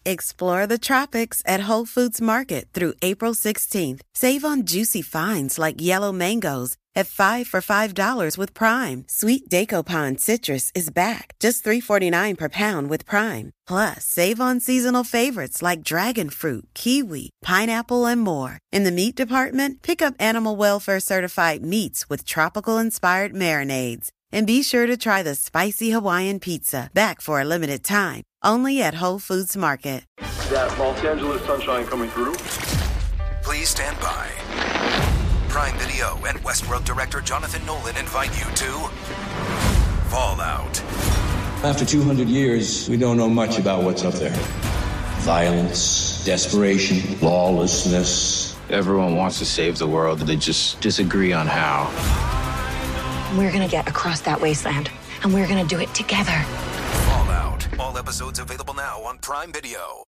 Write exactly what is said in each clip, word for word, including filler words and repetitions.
Explore the tropics at Whole Foods Market through April sixteenth. Save on juicy finds like yellow mangoes at five for five dollars with Prime. Sweet Daco citrus is back, just three forty-nine per pound with Prime. Plus, save on seasonal favorites like dragon fruit, kiwi, pineapple, and more. In the meat department, pick up Animal Welfare certified meats with tropical-inspired marinades. And be sure to try the spicy Hawaiian pizza, back for a limited time, only at Whole Foods Market. That Los Angeles sunshine coming through. Please stand by. Prime Video and Westworld director Jonathan Nolan invite you to Fallout. After two hundred years, we don't know much about what's up there. Violence, desperation, lawlessness. Everyone wants to save the world, they just disagree on how. We're gonna get across that wasteland, and we're gonna do it together. Fallout. All episodes available now on Prime Video.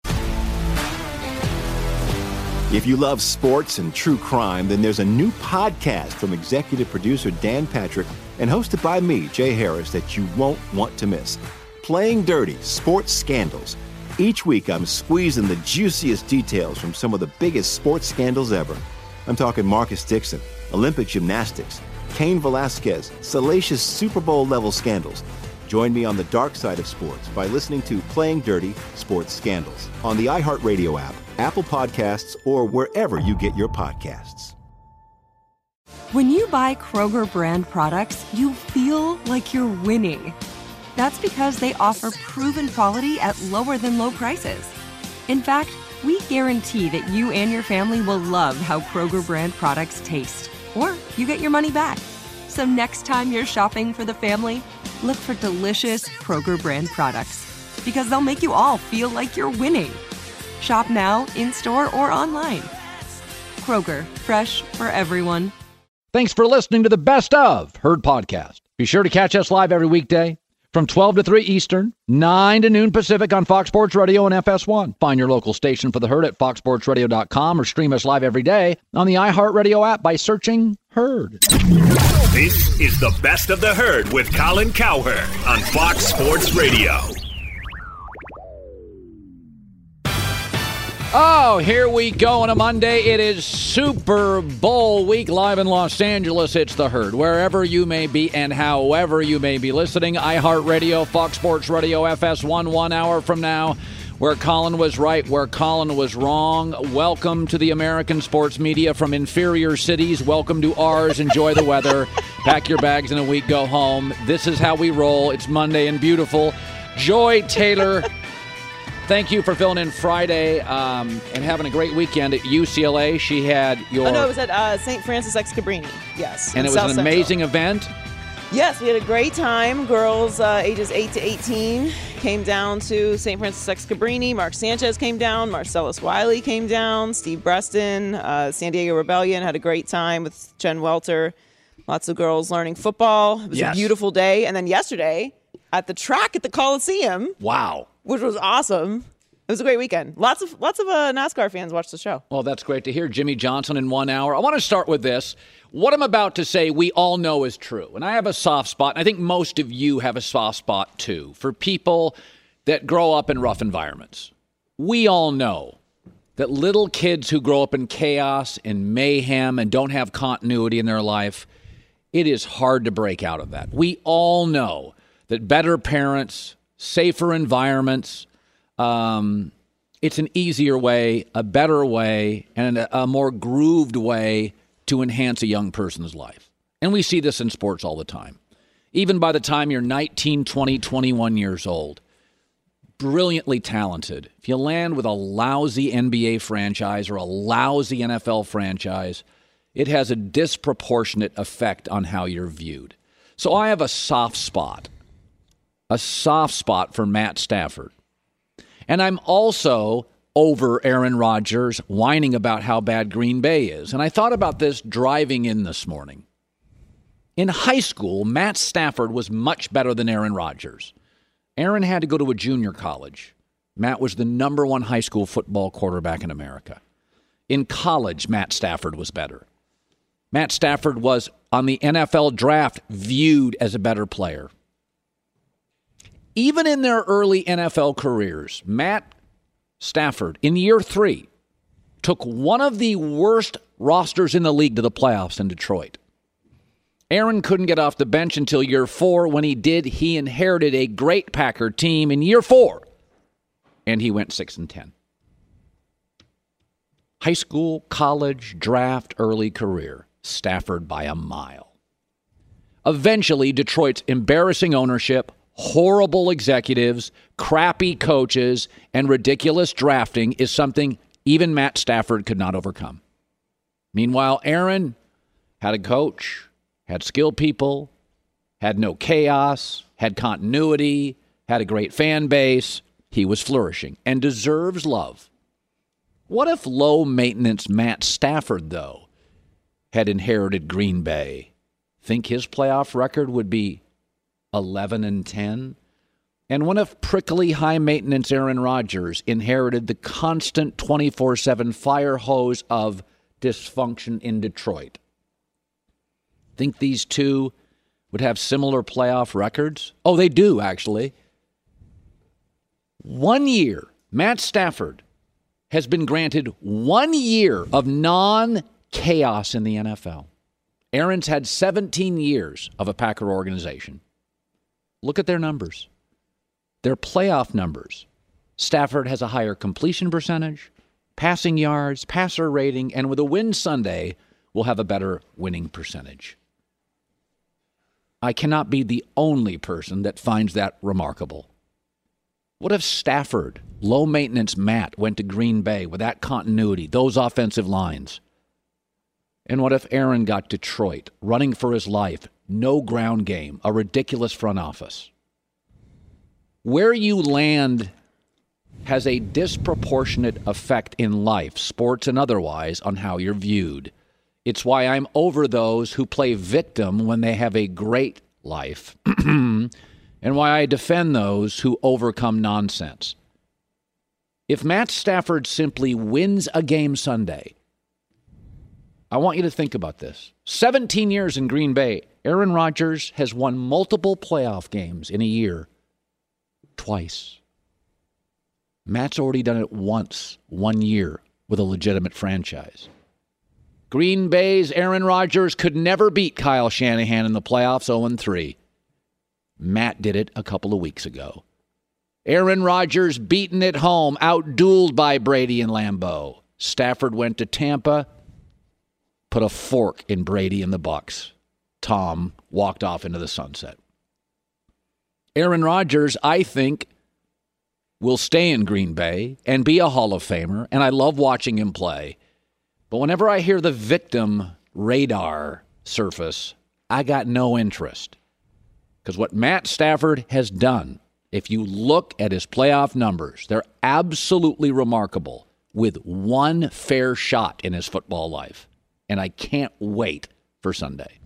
If you love sports and true crime, then there's a new podcast from executive producer Dan Patrick and hosted by me, Jay Harris, that you won't want to miss. Playing Dirty: Sports Scandals. Each week, I'm squeezing the juiciest details from some of the biggest sports scandals ever. I'm talking Marcus Dixon, Olympic gymnastics, Cain Velasquez, salacious Super Bowl-level scandals. Join me on the dark side of sports by listening to Playing Dirty: Sports Scandals on the iHeartRadio app, Apple Podcasts, or wherever you get your podcasts. When you buy Kroger brand products, you feel like you're winning. That's because they offer proven quality at lower than low prices. In fact, we guarantee that you and your family will love how Kroger brand products taste, or you get your money back. So next time you're shopping for the family, look for delicious Kroger brand products, because they'll make you all feel like you're winning. Shop now, in-store, or online. Kroger, fresh for everyone. Thanks for listening to the Best of Herd Podcast. Be sure to catch us live every weekday from twelve to three Eastern, nine to noon Pacific on Fox Sports Radio and F S one. Find your local station for the Herd at fox sports radio dot com or stream us live every day on the iHeartRadio app by searching Herd. This is the Best of the Herd with Colin Cowherd on Fox Sports Radio. Oh, here we go on a Monday. It is Super Bowl week live in Los Angeles. It's the Herd. Wherever you may be and however you may be listening, iHeartRadio, Fox Sports Radio, F S one, one hour from now. Where Colin was right, where Colin was wrong. Welcome to the American sports media from inferior cities. Welcome to ours. Enjoy the weather. Pack your bags in a week, go home. This is how we roll. It's Monday and beautiful. Joy Taylor, thank you for filling in Friday um, and having a great weekend at U C L A. She had your... Oh, no, it was at uh, Saint Francis Ex Cabrini, yes. And it was South an Central. amazing event. Yes, we had a great time. Girls uh, ages eight to eighteen came down to Saint Francis Ex Cabrini. Mark Sanchez came down. Marcellus Wiley came down. Steve Breston, uh, San Diego Rebellion had a great time with Jen Welter. Lots of girls learning football. It was Yes. a beautiful day. And then yesterday at the track at the Coliseum. Wow. Which was awesome. It was a great weekend. Lots of lots of uh, NASCAR fans watched the show. Well, that's great to hear. Jimmy Johnson in one hour. I want to start with this. What I'm about to say, we all know is true. And I have a soft spot, and I think most of you have a soft spot too, for people that grow up in rough environments. We all know that little kids who grow up in chaos and mayhem and don't have continuity in their life, it is hard to break out of that. We all know that better parents, safer environments, Um, it's an easier way, a better way, and a, a more grooved way to enhance a young person's life. And we see this in sports all the time. Even by the time you're nineteen, twenty, twenty-one years old, brilliantly talented. If you land with a lousy N B A franchise or a lousy N F L franchise, it has a disproportionate effect on how you're viewed. So I have a soft spot, a soft spot for Matt Stafford. And I'm also over Aaron Rodgers whining about how bad Green Bay is. And I thought about this driving in this morning. In high school, Matt Stafford was much better than Aaron Rodgers. Aaron had to go to a junior college. Matt was the number one high school football quarterback in America. In college, Matt Stafford was better. Matt Stafford was, on the N F L draft, viewed as a better player. Even in their early N F L careers, Matt Stafford, in year three, took one of the worst rosters in the league to the playoffs in Detroit. Aaron couldn't get off the bench until year four. When he did, he inherited a great Packer team in year four, and he went six and ten. High school, college, draft, early career. Stafford by a mile. Eventually, Detroit's embarrassing ownership, horrible executives, crappy coaches, and ridiculous drafting is something even Matt Stafford could not overcome. Meanwhile, Aaron had a coach, had skilled people, had no chaos, had continuity, had a great fan base. He was flourishing and deserves love. What if low-maintenance Matt Stafford, though, had inherited Green Bay? Think his playoff record would be eleven and ten? And what if prickly, high-maintenance Aaron Rodgers inherited the constant twenty-four seven fire hose of dysfunction in Detroit? Think these two would have similar playoff records? Oh, they do, actually. One year, Matt Stafford has been granted one year of non-chaos in the N F L. Aaron's had seventeen years of a Packer organization. Look at their numbers. Their playoff numbers. Stafford has a higher completion percentage, passing yards, passer rating, and with a win Sunday, will have a better winning percentage. I cannot be the only person that finds that remarkable. What if Stafford, low-maintenance Matt, went to Green Bay with that continuity, those offensive lines? And what if Aaron got Detroit, running for his life, no ground game, a ridiculous front office? Where you land has a disproportionate effect in life, sports and otherwise, on how you're viewed. It's why I'm over those who play victim when they have a great life, and why I defend those who overcome nonsense. If Matt Stafford simply wins a game Sunday, I want you to think about this. seventeen years in Green Bay, Aaron Rodgers has won multiple playoff games in a year. Twice. Matt's already done it once, one year, with a legitimate franchise. Green Bay's Aaron Rodgers could never beat Kyle Shanahan in the playoffs oh and three. Matt did it a couple of weeks ago. Aaron Rodgers beaten at home, outdueled by Brady and Lambeau. Stafford went to Tampa, put a fork in Brady and the Bucs. Tom walked off into the sunset. Aaron Rodgers, I think, will stay in Green Bay and be a Hall of Famer, and I love watching him play. But whenever I hear the victim radar surface, I got no interest. Because what Matt Stafford has done, if you look at his playoff numbers, they're absolutely remarkable with one fair shot in his football life. And I can't wait for Sunday.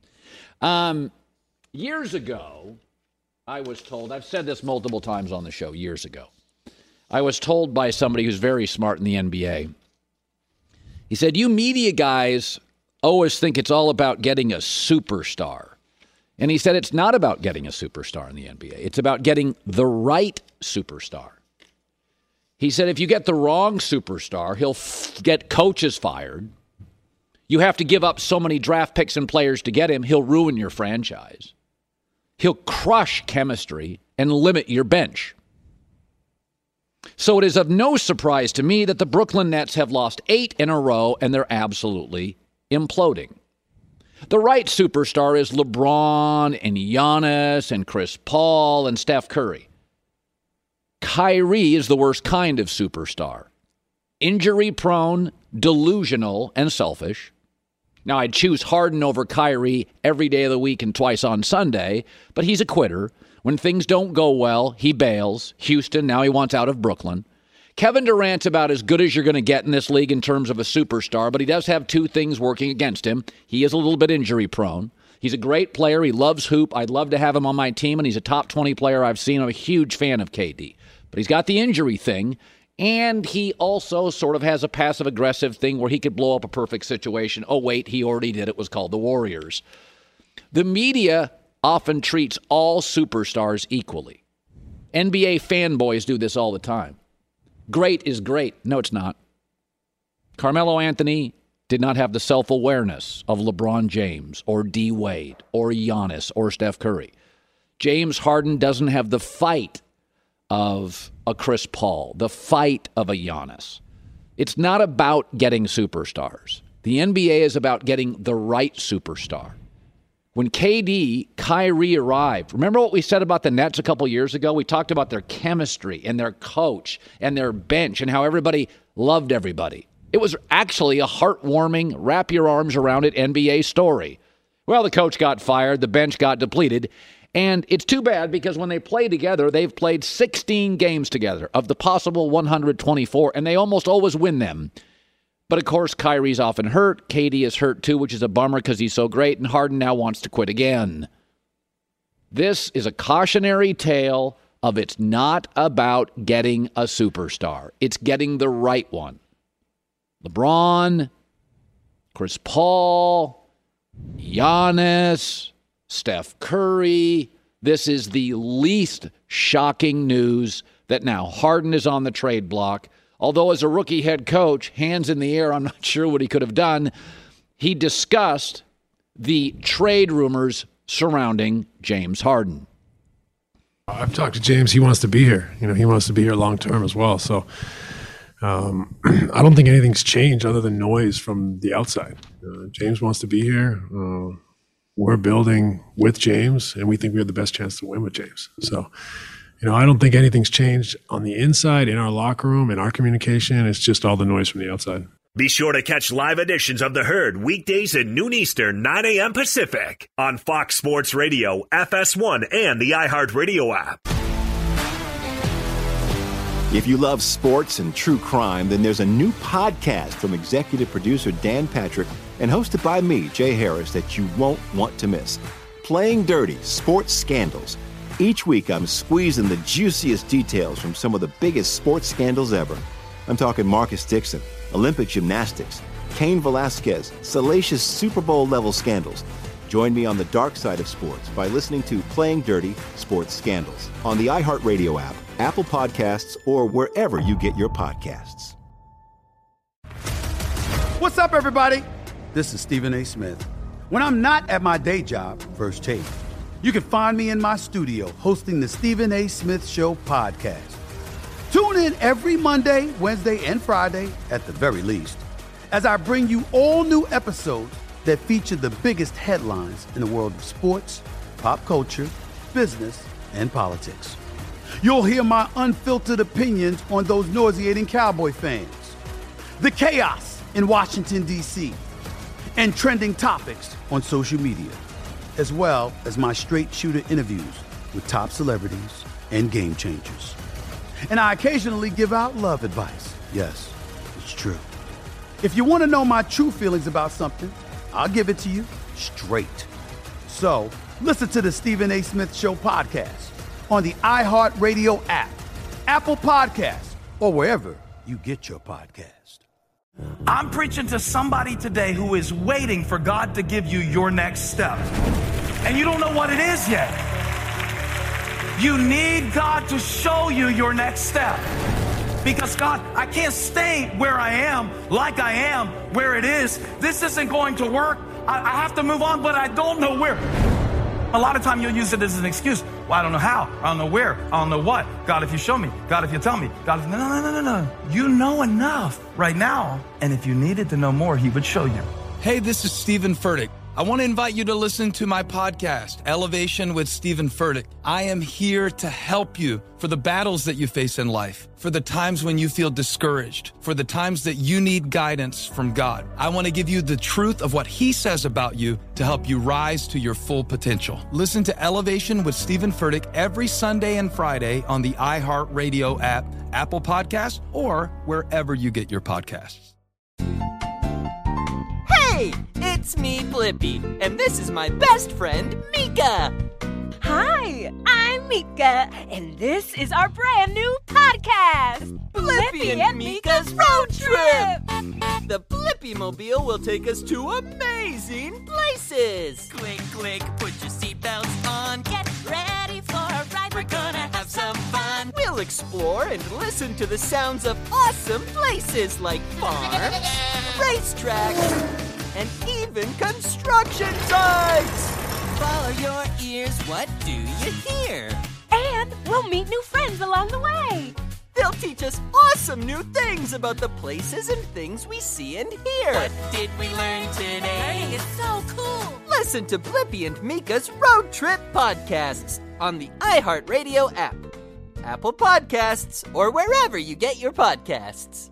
Um, years ago, I was told, I've said this multiple times on the show years ago, I was told by somebody who's very smart in the N B A, he said, you media guys always think it's all about getting a superstar. And he said it's not about getting a superstar in the N B A. It's about getting the right superstar. He said if you get the wrong superstar, he'll f- get coaches fired. You have to give up so many draft picks and players to get him, he'll ruin your franchise. He'll crush chemistry and limit your bench. So it is of no surprise to me that the Brooklyn Nets have lost eight in a row and they're absolutely imploding. The right superstar is LeBron and Giannis and Chris Paul and Steph Curry. Kyrie is the worst kind of superstar. Injury-prone, delusional, and selfish. Now, I'd choose Harden over Kyrie every day of the week and twice on Sunday, but he's a quitter. When things don't go well, he bails. Houston, now he wants out of Brooklyn. Kevin Durant's about as good as you're going to get in this league in terms of a superstar, but he does have two things working against him. He is a little bit injury-prone. He's a great player. He loves hoop. I'd love to have him on my team, and he's a top twenty player I've seen. I'm a huge fan of K D. But he's got the injury thing, and he also sort of has a passive-aggressive thing where he could blow up a perfect situation. Oh, wait, he already did. It was called the Warriors. The media often treats all superstars equally. N B A fanboys do this all the time. Great is great. No, it's not. Carmelo Anthony did not have the self-awareness of LeBron James or D. Wade or Giannis or Steph Curry. James Harden doesn't have the fight of a Chris Paul, the fight of a Giannis. It's not about getting superstars. The N B A is about getting the right superstar. When K D, Kyrie arrived, remember what we said about the Nets a couple years ago? We talked about their chemistry and their coach and their bench and how everybody loved everybody. It was actually a heartwarming, wrap your arms around it N B A story. Well, the coach got fired, the bench got depleted, and it's too bad because when they play together, they've played sixteen games together of the possible one hundred twenty-four, and they almost always win them. But, of course, Kyrie's often hurt. K D is hurt, too, which is a bummer because he's so great, and Harden now wants to quit again. This is a cautionary tale of it's not about getting a superstar. It's getting the right one. LeBron, Chris Paul, Giannis, Steph Curry. This is the least shocking news that now Harden is on the trade block. Although as a rookie head coach, hands in the air, I'm not sure what he could have done. He discussed the trade rumors surrounding James Harden. I've talked to James. He wants to be here. You know, he wants to be here long term as well. So um, I don't think anything's changed other than noise from the outside. Uh, James wants to be here. Uh, we're building with James, and we think we have the best chance to win with James. So, you know, I don't think anything's changed on the inside, in our locker room, in our communication. It's just all the noise from the outside. Be sure to catch live editions of The Herd weekdays at noon Eastern, nine a.m. Pacific on Fox Sports Radio, F S one, and the iHeartRadio app. If you love sports and true crime, then there's a new podcast from executive producer Dan Patrick and hosted by me, Jay Harris, that you won't want to miss. Playing Dirty: Sports Scandals. Each week, I'm squeezing the juiciest details from some of the biggest sports scandals ever. I'm talking Marcus Dixon, Olympic gymnastics, Cain Velasquez, salacious Super Bowl-level scandals. Join me on the dark side of sports by listening to Playing Dirty: Sports Scandals on the iHeartRadio app, Apple Podcasts, or wherever you get your podcasts. What's up, everybody? This is Stephen A. Smith. When I'm not at my day job, First Take, you can find me in my studio hosting the Stephen A. Smith Show podcast. Tune in every Monday, Wednesday, and Friday, at the very least, as I bring you all new episodes that feature the biggest headlines in the world of sports, pop culture, business, and politics. You'll hear my unfiltered opinions on those nauseating Cowboy fans, the chaos in Washington, D C, and trending topics on social media, as well as my straight shooter interviews with top celebrities and game changers. And I occasionally give out love advice. Yes, it's true. If you want to know my true feelings about something, I'll give it to you straight. So listen to the Stephen A. Smith Show podcast on the iHeartRadio app, Apple Podcasts, or wherever you get your podcast. I'm preaching to somebody today who is waiting for God to give you your next step. And you don't know what it is yet. You need God to show you your next step. Because God, I can't stay where I am, like I am, where it is. This isn't going to work. I, I have to move on, but I don't know where. A lot of time you'll use it as an excuse. Well, I don't know how. I don't know where. I don't know what. God, if you show me. God, if you tell me. God, if... No, no, no, no, no. You know enough right now. And if you needed to know more, he would show you. Hey, this is Stephen Furtick. I want to invite you to listen to my podcast, Elevation with Stephen Furtick. I am here to help you for the battles that you face in life, for the times when you feel discouraged, for the times that you need guidance from God. I want to give you the truth of what he says about you to help you rise to your full potential. Listen to Elevation with Stephen Furtick every Sunday and Friday on the iHeartRadio app, Apple Podcasts, or wherever you get your podcasts. Hey, it's me, Blippi, and this is my best friend, Mika. Hi, I'm Mika, and this is our brand new podcast, Blippi and, and Mika's Road Trip. The Blippi Mobile will take us to amazing places. Click, click, put your seatbelts on, get ready for a ride. We're gonna have some fun. We'll explore and listen to the sounds of awesome places like farms, racetracks, and even construction sites. Follow your ears, what do you hear? And we'll meet new friends along the way. They'll teach us awesome new things about the places and things we see and hear. What did we learn today? Learning is so cool. Listen to Blippi and Mika's Road Trip podcasts on the iHeartRadio app, Apple Podcasts, or wherever you get your podcasts.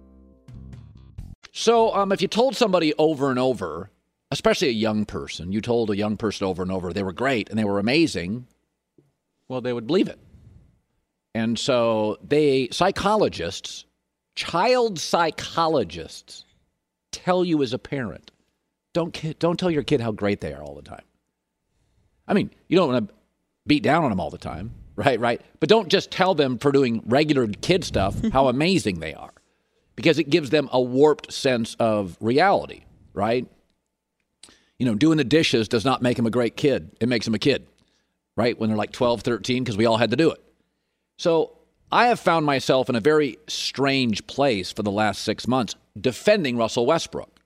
So um, if you told somebody over and over, especially a young person, you told a young person over and over they were great and they were amazing, well, they would believe it. And so they, psychologists, child psychologists, tell you as a parent, don't kid, don't tell your kid how great they are all the time. I mean, you don't want to beat down on them all the time, right? Right. But don't just tell them for doing regular kid stuff how amazing they are, because it gives them a warped sense of reality, right? You know, doing the dishes does not make them a great kid. It makes them a kid, right? When they're like twelve, thirteen, because we all had to do it. So I have found myself in a very strange place for the last six months defending Russell Westbrook.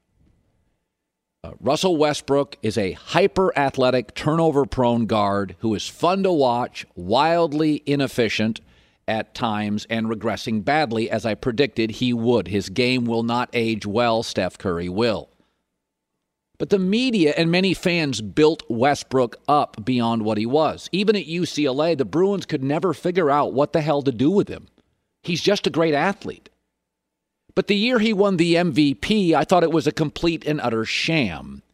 Uh, Russell Westbrook is a hyper-athletic, turnover-prone guard who is fun to watch, wildly inefficient at times, and regressing badly, as I predicted he would. His game will not age well. Steph Curry will. But the media and many fans built Westbrook up beyond what he was. Even at U C L A, the Bruins could never figure out what the hell to do with him. He's just a great athlete. But the year he won the M V P, I thought it was a complete and utter sham.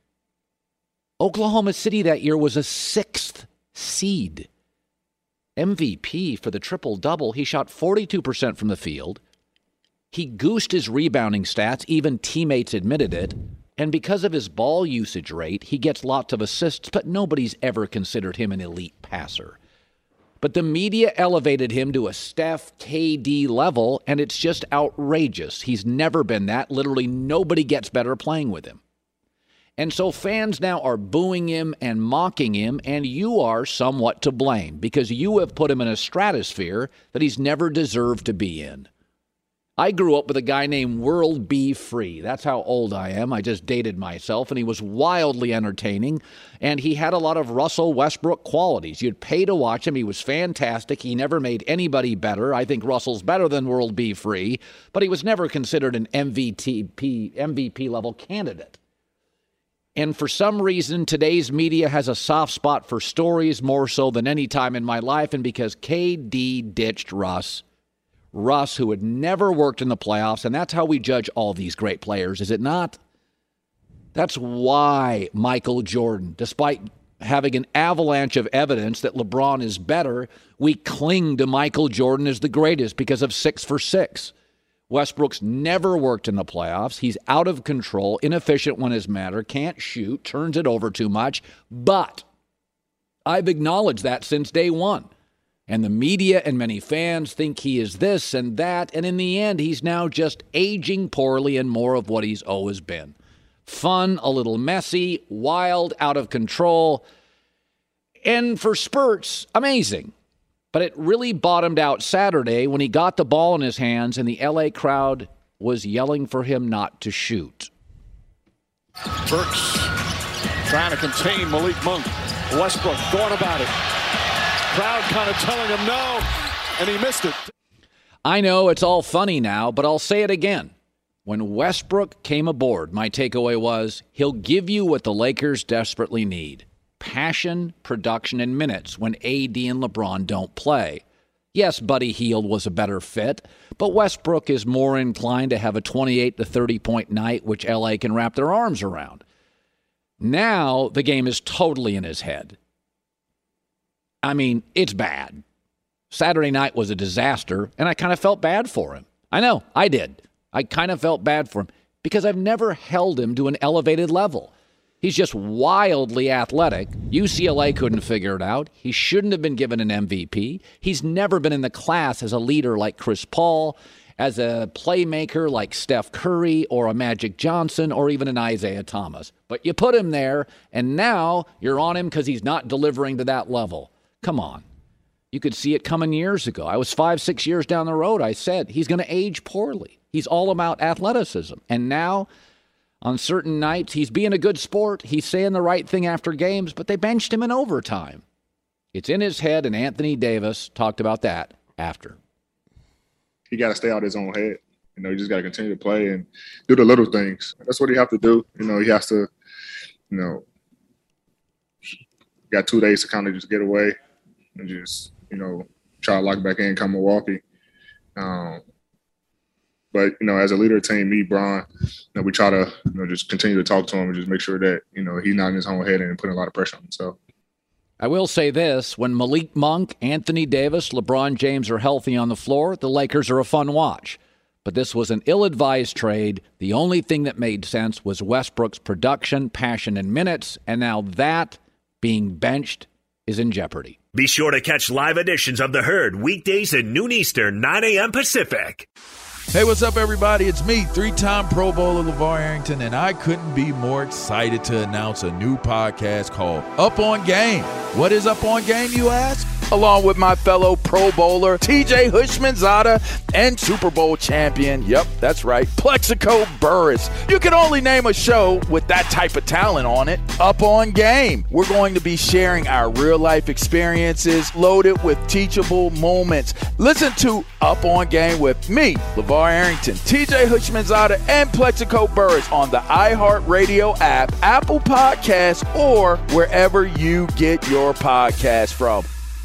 Oklahoma City that year was a sixth seed. M V P for the triple-double. He shot forty-two percent from the field. He goosed his rebounding stats. Even teammates admitted it. And because of his ball usage rate, he gets lots of assists, but nobody's ever considered him an elite passer. But the media elevated him to a Steph K D level, and it's just outrageous. He's never been that. Literally nobody gets better playing with him. And so fans now are booing him and mocking him, and you are somewhat to blame because you have put him in a stratosphere that he's never deserved to be in. I grew up with a guy named World B. Free. That's how old I am. I just dated myself, and he was wildly entertaining, and he had a lot of Russell Westbrook qualities. You'd pay to watch him. He was fantastic. He never made anybody better. I think Russell's better than World B. Free, but he was never considered an M V P, M V P-level candidate. And for some reason, today's media has a soft spot for stories more so than any time in my life, and because K D ditched Russ, Russ, who had never worked in the playoffs, and that's how we judge all these great players, is it not? That's why Michael Jordan, despite having an avalanche of evidence that LeBron is better, we cling to Michael Jordan as the greatest because of six for six. Westbrook's never worked in the playoffs. He's out of control, inefficient when it's matter, can't shoot, turns it over too much. But I've acknowledged that since day one. And the media and many fans think he is this and that, and in the end, he's now just aging poorly and more of what he's always been. Fun, a little messy, wild, out of control, and for spurts, amazing. But it really bottomed out Saturday when he got the ball in his hands and the L A crowd was yelling for him not to shoot. Burks trying to contain Malik Monk. Westbrook going about it. Crowd kind of telling him no, and he missed it. I know it's all funny now, but I'll say it again. When Westbrook came aboard, my takeaway was he'll give you what the Lakers desperately need. Passion, production, and minutes when A D and LeBron don't play. Yes, Buddy Hield was a better fit, but Westbrook is more inclined to have a twenty-eight to thirty point night, which L A can wrap their arms around. Now the game is totally in his head. I mean, it's bad. Saturday night was a disaster, and I kind of felt bad for him. I know, I did. I kind of felt bad for him because I've never held him to an elevated level. He's just wildly athletic. U C L A couldn't figure it out. He shouldn't have been given an M V P. He's never been in the class as a leader like Chris Paul, as a playmaker like Steph Curry or a Magic Johnson or even an Isaiah Thomas. But you put him there, and now you're on him because he's not delivering to that level. Come on. You could see it coming years ago. I was five, six years down the road. I said, he's going to age poorly. He's all about athleticism. And now, on certain nights, he's being a good sport. He's saying the right thing after games, but they benched him in overtime. It's in his head, and Anthony Davis talked about that after. He got to stay out of his own head. You know, he just got to continue to play and do the little things. That's what he have to do. You know, he has to, you know, got two days to kind of just get away and just, you know, try to lock back in, come Milwaukee. Um, but, you know, as a leader of the team, me, Bron, you know, we try to, you know, just continue to talk to him and just make sure that, you know, he's not in his own head and putting a lot of pressure on himself. I will say this, when Malik Monk, Anthony Davis, LeBron James are healthy on the floor, the Lakers are a fun watch. But this was an ill-advised trade. The only thing that made sense was Westbrook's production, passion, and minutes, and now that being benched is in jeopardy. Be sure to catch live editions of The Herd weekdays at noon Eastern, nine a.m. Pacific. Hey, what's up, everybody? It's me, three-time Pro Bowler LeVar Arrington, and I couldn't be more excited to announce a new podcast called Up On Game. What is Up On Game, you ask? Along with my fellow Pro Bowler, T J Houshmandzadeh, and Super Bowl champion, yep, that's right, Plexico Burress. You can only name a show with that type of talent on it. Up On Game. We're going to be sharing our real-life experiences loaded with teachable moments. Listen to Up On Game with me, LeVar Arrington, T J Houshmandzadeh, and Plexico Burress on the iHeartRadio app, Apple Podcasts, or wherever you get your podcast from.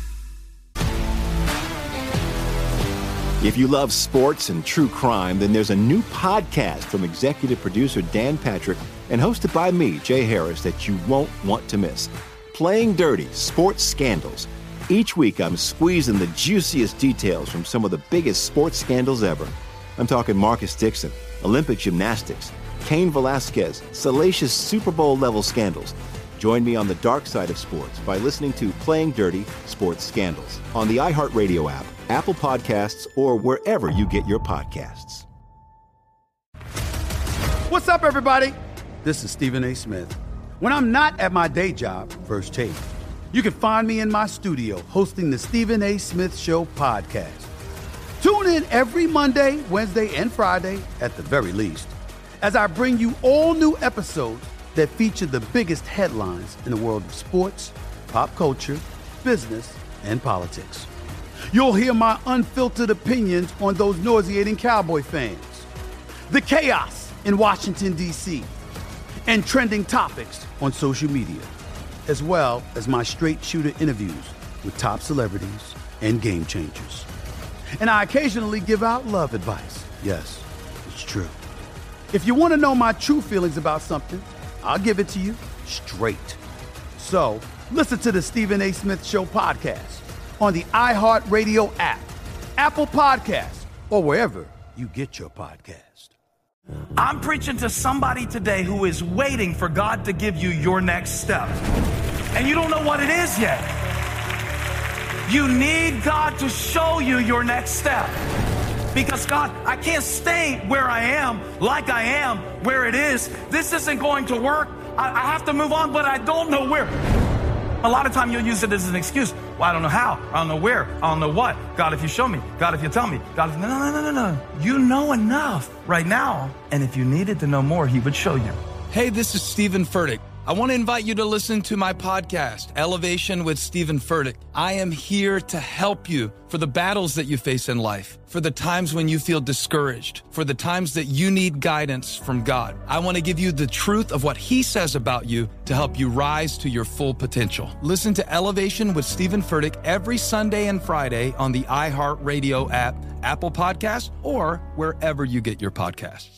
If you love sports and true crime, then there's a new podcast from executive producer Dan Patrick and hosted by me, Jay Harris, that you won't want to miss. Playing Dirty: Sports Scandals. Each week, I'm squeezing the juiciest details from some of the biggest sports scandals ever. I'm talking Marcus Dixon, Olympic gymnastics, Cain Velasquez, salacious Super Bowl-level scandals. Join me on the dark side of sports by listening to Playing Dirty: Sports Scandals on the iHeartRadio app, Apple Podcasts, or wherever you get your podcasts. What's up, everybody? This is Stephen A. Smith. When I'm not at my day job, First Take, you can find me in my studio hosting the Stephen A. Smith Show podcast. Tune in every Monday, Wednesday, and Friday, at the very least, as I bring you all new episodes that feature the biggest headlines in the world of sports, pop culture, business, and politics. You'll hear my unfiltered opinions on those nauseating Cowboy fans, the chaos in Washington, D C, and trending topics on social media, as well as my straight shooter interviews with top celebrities and game changers. And I occasionally give out love advice. Yes, it's true. If you want to know my true feelings about something, I'll give it to you straight. So listen to the Stephen A. Smith Show podcast on the iHeartRadio app, Apple Podcasts, or wherever you get your podcast. I'm preaching to somebody today who is waiting for God to give you your next step. And you don't know what it is yet. You need God to show you your next step. Because God, I can't stay where I am, like I am, where it is. This isn't going to work. I, I have to move on, but I don't know where. A lot of time you'll use it as an excuse. Well, I don't know how. I don't know where. I don't know what. God, if you show me. God, if you tell me. God, if... No, no, no, no, no. You know enough right now. And if you needed to know more, he would show you. Hey, this is Stephen Furtick. I want to invite you to listen to my podcast, Elevation with Stephen Furtick. I am here to help you for the battles that you face in life, for the times when you feel discouraged, for the times that you need guidance from God. I want to give you the truth of what he says about you to help you rise to your full potential. Listen to Elevation with Stephen Furtick every Sunday and Friday on the iHeartRadio app, Apple Podcasts, or wherever you get your podcasts.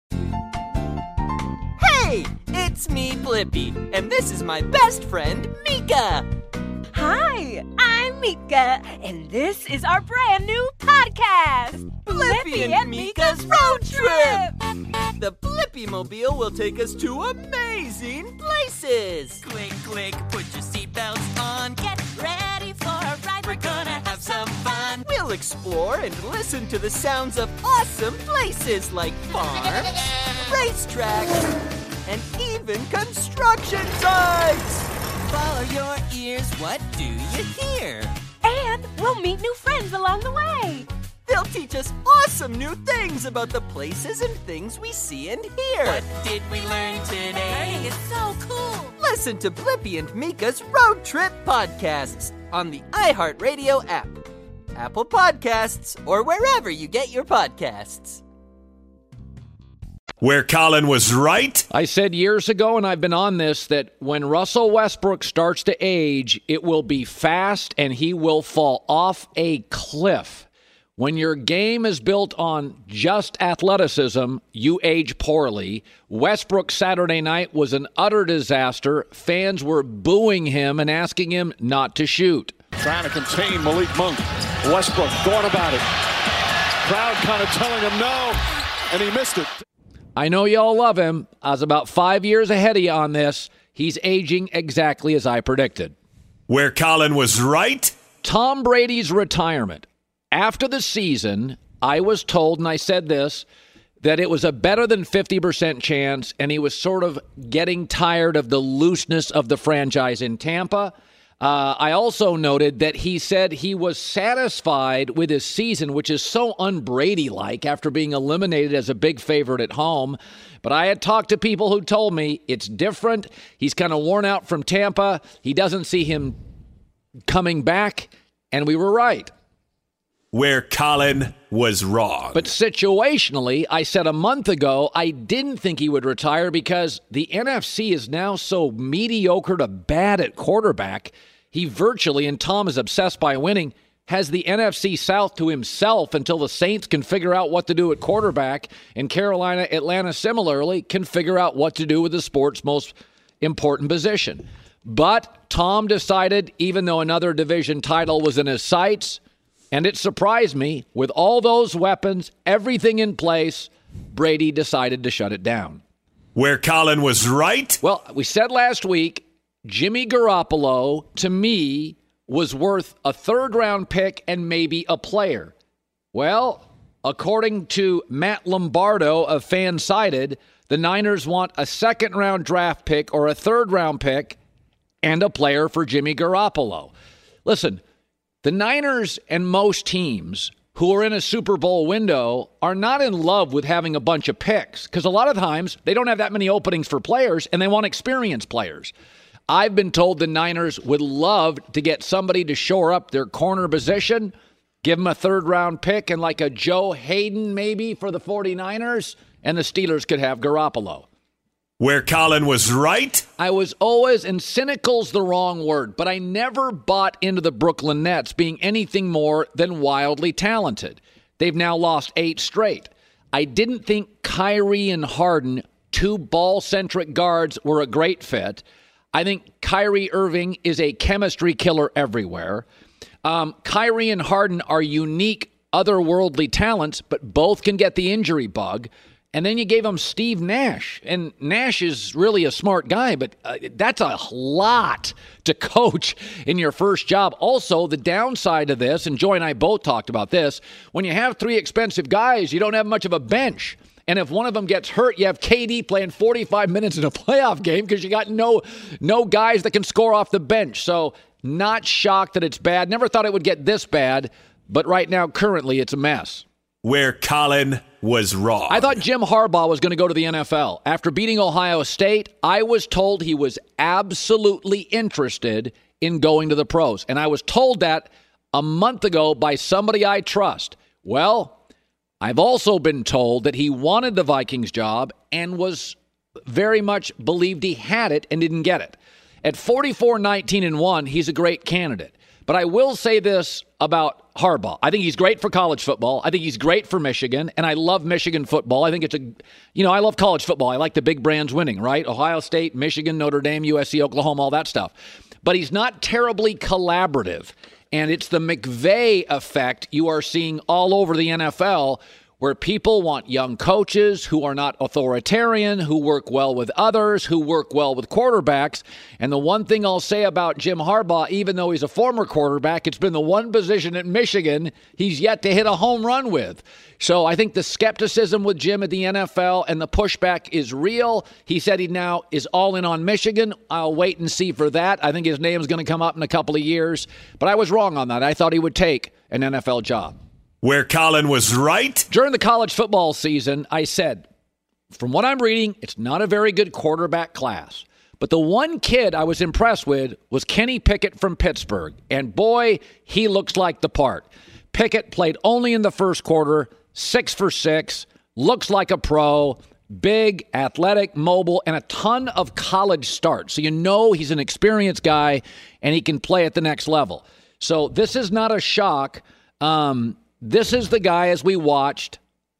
Hey, it's me, Blippi, and this is my best friend, Mika. Hi, I'm Mika, and this is our brand new podcast, Blippi and, and Mika's Road Trip. The Blippi Mobile will take us to amazing places. Click, click, put your seatbelts on. Get ready for a ride. We're gonna have some fun. We'll explore and listen to the sounds of awesome places like farms, racetracks, and even construction sites. Follow your ears, what do you hear? And We'll meet new friends along the way. They'll teach us awesome new things about the places and things we see and hear. What did we learn today? It's so cool. Listen to Blippi and Mika's Road Trip Podcasts on the iHeartRadio app, Apple Podcasts, or wherever you get your podcasts. Where Colin was right? I said years ago, and I've been on this, that when Russell Westbrook starts to age, it will be fast and he will fall off a cliff. When your game is built on just athleticism, you age poorly. Westbrook Saturday night was an utter disaster. Fans were booing him and asking him not to shoot. Trying to contain Malik Monk. Westbrook thought about it. Crowd kind of telling him no, and he missed it. I know y'all love him. I was about five years ahead of you on this. He's aging exactly as I predicted. Where Colin was right? Tom Brady's retirement. After the season, I was told, and I said this, that it was a better than fifty percent chance, and he was sort of getting tired of the looseness of the franchise in Tampa. Uh, I also noted that he said he was satisfied with his season, which is so un-Brady-like after being eliminated as a big favorite at home. But I had talked to people who told me it's different. He's kind of worn out from Tampa. He doesn't see him coming back, and we were right. Where Colin was wrong. But situationally, I said a month ago I didn't think he would retire because the N F C is now so mediocre to bad at quarterback. He virtually, and Tom is obsessed by winning, has the N F C South to himself until the Saints can figure out what to do at quarterback, and Carolina, Atlanta similarly can figure out what to do with the sport's most important position. But Tom decided, even though another division title was in his sights, and it surprised me, with all those weapons, everything in place, Brady decided to shut it down. Where Colin was right? Well, we said last week, Jimmy Garoppolo, to me, was worth a third-round pick and maybe a player. Well, according to Matt Lombardo of FanSided, the Niners want a second-round draft pick or a third-round pick and a player for Jimmy Garoppolo. Listen, the Niners and most teams who are in a Super Bowl window are not in love with having a bunch of picks because a lot of times they don't have that many openings for players and they want experienced players. I've been told the Niners would love to get somebody to shore up their corner position, give them a third-round pick and like a Joe Hayden maybe for the 49ers, and the Steelers could have Garoppolo. Where Colin was right? I was always, and cynical's the wrong word, but I never bought into the Brooklyn Nets being anything more than wildly talented. They've now lost eight straight. I didn't think Kyrie and Harden, two ball-centric guards, were a great fit. I think Kyrie Irving is a chemistry killer everywhere. Um, Kyrie and Harden are unique, otherworldly talents, but both can get the injury bug. And then you gave him Steve Nash. And Nash is really a smart guy, but uh, that's a lot to coach in your first job. Also, the downside of this, and Joy and I both talked about this, when you have three expensive guys, you don't have much of a bench. And if one of them gets hurt, you have K D playing forty-five minutes in a playoff game because you got no, no guys that can score off the bench. So not shocked that it's bad. Never thought it would get this bad, but right now, currently, it's a mess. Where Colin was wrong. I thought Jim Harbaugh was going to go to the N F L. After beating Ohio State, I was told he was absolutely interested in going to the pros. And I was told that a month ago by somebody I trust. Well, I've also been told that he wanted the Vikings job and was very much believed he had it and didn't get it. At forty-four, nineteen, and one, he's a great candidate. But I will say this about Harbaugh. I think he's great for college football. I think he's great for Michigan, and I love Michigan football. I think it's a, you know, I love college football. I like the big brands winning, right? Ohio State, Michigan, Notre Dame, U S C, Oklahoma, all that stuff. But he's not terribly collaborative, and it's the McVay effect you are seeing all over the N F L, where people want young coaches who are not authoritarian, who work well with others, who work well with quarterbacks. And the one thing I'll say about Jim Harbaugh, even though he's a former quarterback, it's been the one position at Michigan he's yet to hit a home run with. So I think the skepticism with Jim at the N F L and the pushback is real. He said he now is all in on Michigan. I'll wait and see for that. I think his name is going to come up in a couple of years. But I was wrong on that. I thought he would take an N F L job. Where Colin was right? During the college football season, I said, from what I'm reading, it's not a very good quarterback class. But the one kid I was impressed with was Kenny Pickett from Pittsburgh. And boy, he looks like the part. Pickett played only in the first quarter, six for six, looks like a pro, big, athletic, mobile, and a ton of college starts. So you know he's an experienced guy, and he can play at the next level. So this is not a shock. Um... This is the guy, as we watched,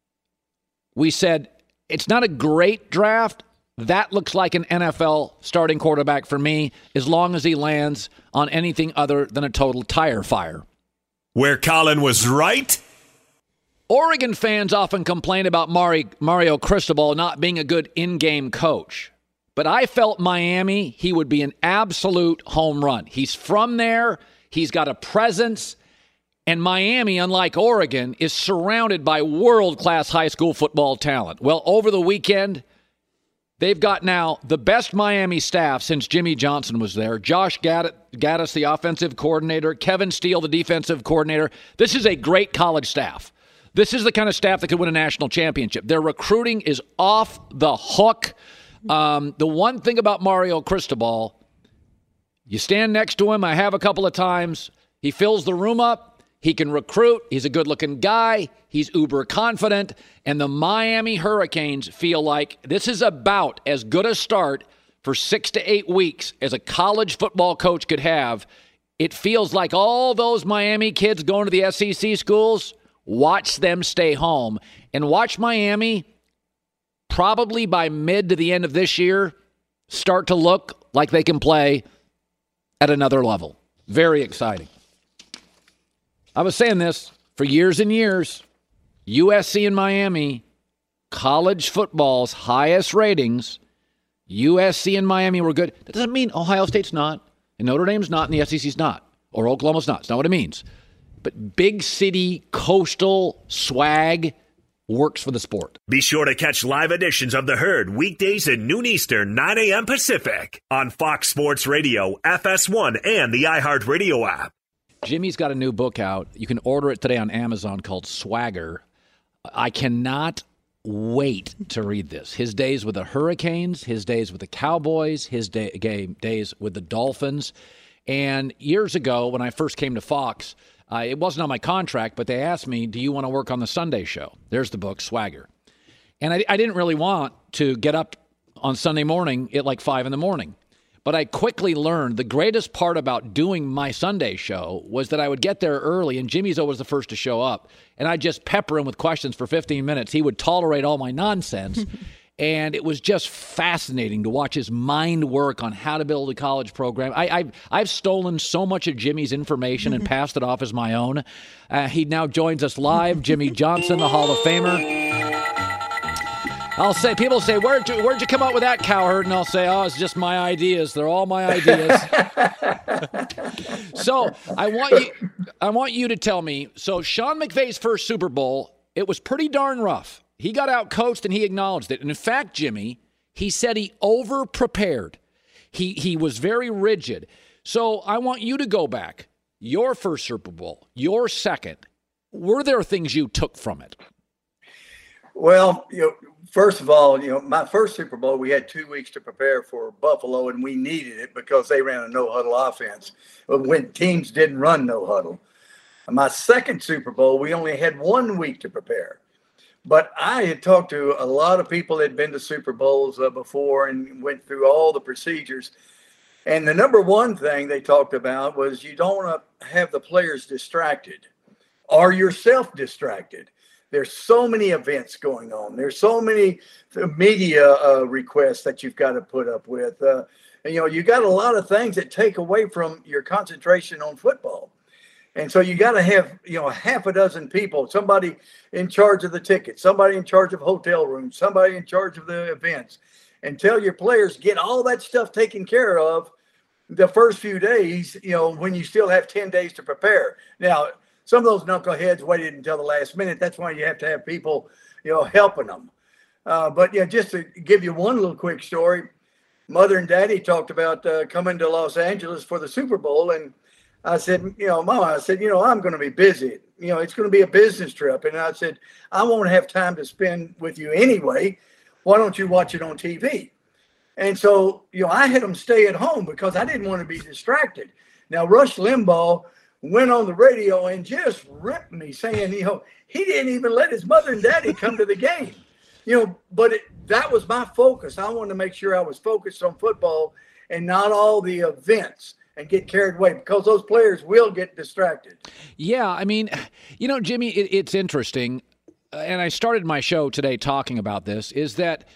we said, it's not a great draft. That looks like an N F L starting quarterback for me, as long as he lands on anything other than a total tire fire. Where Colin was right? Oregon fans often complain about Mari, Mario Cristobal not being a good in-game coach. But I felt Miami, he would be an absolute home run. He's from there. He's got a presence. And Miami, unlike Oregon, is surrounded by world-class high school football talent. Well, over the weekend, they've got now the best Miami staff since Jimmy Johnson was there. Josh Gaddis, the offensive coordinator. Kevin Steele, the defensive coordinator. This is a great college staff. This is the kind of staff that could win a national championship. Their recruiting is off the hook. Um, the one thing about Mario Cristobal, you stand next to him, I have a couple of times, he fills the room up. He can recruit. He's a good-looking guy. He's uber confident. And the Miami Hurricanes feel like this is about as good a start for six to eight weeks as a college football coach could have. It feels like all those Miami kids going to the S E C schools, watch them stay home. And watch Miami, probably by mid to the end of this year, start to look like they can play at another level. Very exciting. I was saying this for years and years. U S C and Miami, college football's highest ratings. U S C and Miami were good. That doesn't mean Ohio State's not, and Notre Dame's not, and the S E C's not, or Oklahoma's not. It's not what it means. But big city, coastal swag works for the sport. Be sure to catch live editions of The Herd weekdays at noon Eastern, nine a.m. Pacific on Fox Sports Radio, F S one, and the iHeartRadio app. Jimmy's got a new book out. You can order it today on Amazon called Swagger. I cannot wait to read this. His days with the Hurricanes, his days with the Cowboys, his day, game, days with the Dolphins. And years ago, when I first came to Fox, uh, it wasn't on my contract, but they asked me, do you want to work on the Sunday show? There's the book, Swagger. And I, I didn't really want to get up on Sunday morning at like five in the morning. But I quickly learned the greatest part about doing my Sunday show was that I would get there early, and Jimmy's always the first to show up, and I'd just pepper him with questions for fifteen minutes. He would tolerate all my nonsense, and it was just fascinating to watch his mind work on how to build a college program. I, I've, I've stolen so much of Jimmy's information and passed it off as my own. Uh, he now joins us live, Jimmy Johnson, the Hall of Famer. I'll say, people say, where'd you, where'd you come up with that, Cowherd? And I'll say, oh, it's just my ideas. They're all my ideas. So I want you, I want you to tell me, so Sean McVay's first Super Bowl, it was pretty darn rough. He got out-coached and he acknowledged it. And in fact, Jimmy, he said he over-prepared. He, he was very rigid. So I want you to go back. Your first Super Bowl, your second. Were there things you took from it? Well, you know, first of all, you know, my first Super Bowl, we had two weeks to prepare for Buffalo, and we needed it because they ran a no-huddle offense when teams didn't run no-huddle. My second Super Bowl, we only had one week to prepare. But I had talked to a lot of people that had been to Super Bowls uh, before and went through all the procedures. And the number one thing they talked about was you don't want to have the players distracted or yourself distracted. There's so many events going on. There's so many media uh, requests that you've got to put up with. Uh, and, you know, you got a lot of things that take away from your concentration on football. And so you got to have, you know, half a dozen people, somebody in charge of the tickets, somebody in charge of hotel rooms, somebody in charge of the events, and tell your players, get all that stuff taken care of the first few days, you know, when you still have ten days to prepare. Now, some of those knuckleheads waited until the last minute. That's why you have to have people, you know, helping them. Uh, but, yeah, just to give you one little quick story, Mother and Daddy talked about uh, coming to Los Angeles for the Super Bowl. And I said, you know, Mama, I said, you know, I'm going to be busy. You know, it's going to be a business trip. And I said, I won't have time to spend with you anyway. Why don't you watch it on T V? And so, you know, I had them stay at home because I didn't want to be distracted. Now, Rush Limbaugh went on the radio and just ripped me saying, you know, he didn't even let his mother and daddy come to the game. You know, but it, that was my focus. I wanted to make sure I was focused on football and not all the events and get carried away because those players will get distracted. Yeah, I mean, you know, Jimmy, it, it's interesting, and I started my show today talking about this, is that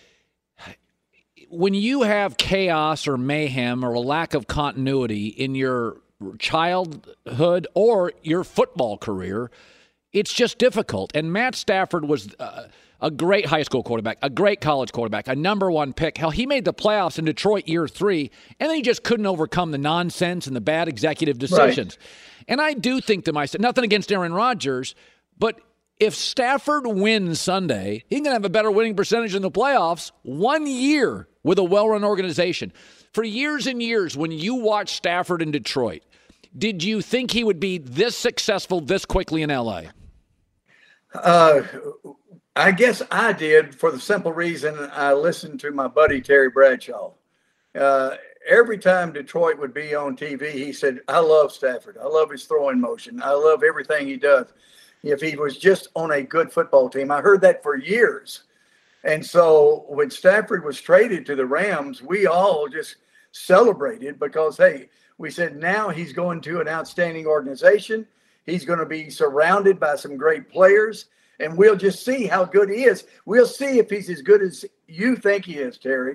when you have chaos or mayhem or a lack of continuity in your childhood or your football career, it's just difficult. And Matt Stafford was uh, a great high school quarterback, a great college quarterback, a number one pick. Hell, he made the playoffs in Detroit year three, and then he just couldn't overcome the nonsense and the bad executive decisions. Right. And I do think to myself, nothing against Aaron Rodgers, but if Stafford wins Sunday, he can have a better winning percentage in the playoffs one year with a well-run organization. For years and years, when you watched Stafford in Detroit, did you think he would be this successful this quickly in L A? Uh, I guess I did for the simple reason I listened to my buddy Terry Bradshaw. Uh, every time Detroit would be on T V, he said, I love Stafford. I love his throwing motion. I love everything he does. If he was just on a good football team. I heard that for years. And so when Stafford was traded to the Rams, we all just celebrated because, hey, we said now he's going to an outstanding organization. He's going to be surrounded by some great players, and we'll just see how good he is. We'll see if he's as good as you think he is, Terry.